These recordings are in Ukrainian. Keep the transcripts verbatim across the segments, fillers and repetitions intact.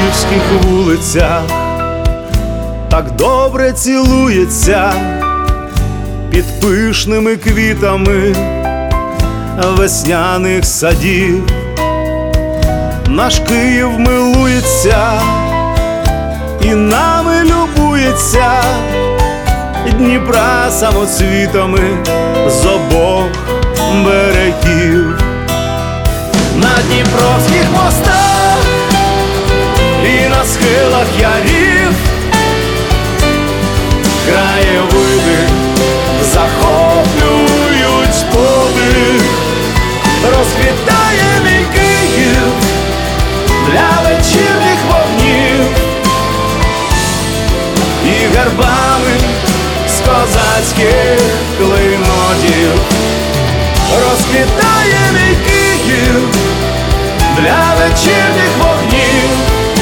київських вулицях так добре цілується під пишними квітами весняних садів. Наш Київ милується і нами любується Дніпра самоцвітами з обох берегів. На дніпровських мостах і на схилах ярів краєвиди захоплюють подих. Розквітає мій Київ для вечірніх вогнів і гербами з козацьких клейнотів. Розквітає мій Київ для вечірніх вогнів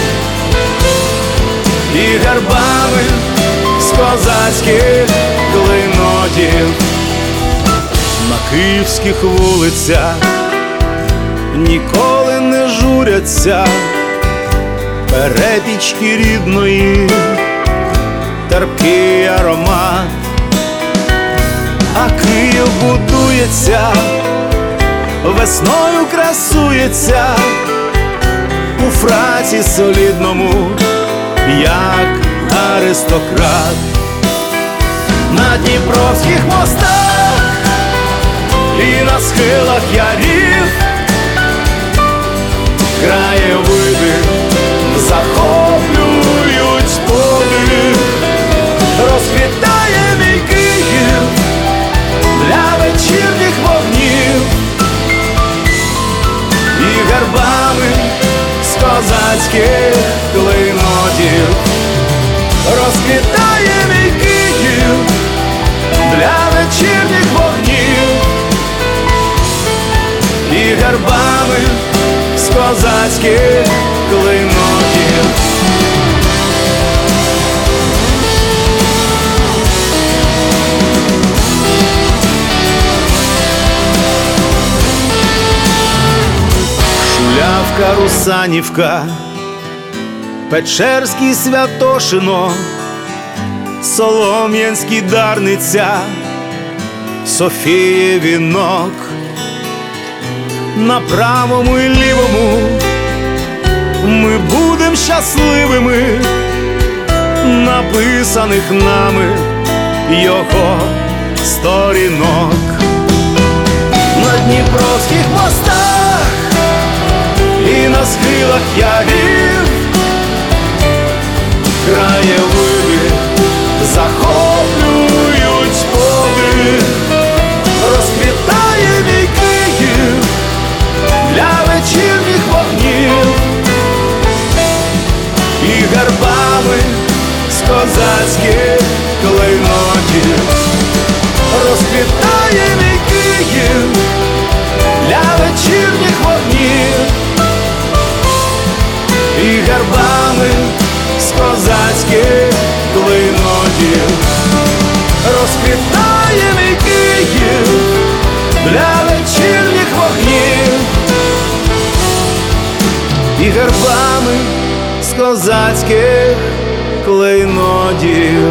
і гербами з козацьких клейнотів. На київських вулицях ніколи не журяться перепічки рідної, терпкий аромат. А Київ будується, весною красується у фраці солідному, як аристократ. На дніпровських мостах і на схилах ярів краєвиди захоплюють подих. Розквітає мій Київ для вечірніх вогнів і гербами з козацьких клейнотів. Розквітає мій Київ для вечірніх вогнів і гербами з козацьких клейнотів. Шулявка, Русанівка, Печерський Святошино, Солом'янський Дарниця, Софіє Вінок. На правому і лівому ми будем щасливими, написаних нами його сторінок. На дніпровських мостах і на схилах ярів краєвиди захоплюють подих. Розквітає мій Київ для вечірніх вогнів і гербами з козацьких клейнотів. Розквітає мій Київ для вечірніх вогнів і гербами з козацьких клейнотів. Розквітає мій Київ для вечірніх вогнів і гербами з козацьких клейнотів.